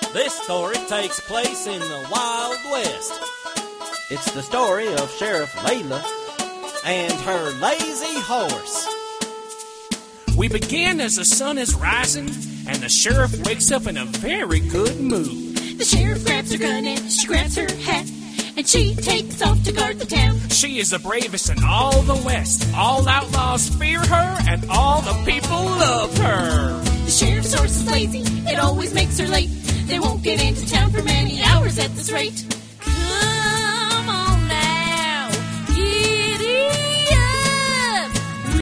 This story takes place in the Wild West. It's the story of Sheriff Layla and her lazy horse. We begin as the sun is rising, and the sheriff wakes up in a very good mood. The sheriff grabs her gun and she grabs her hat, and she takes off to guard the town. She is the bravest in all the West. All outlaws fear her, and all the people love her. The sheriff's horse is lazy, it always makes her late. They won't get into town for many hours at this rate. Come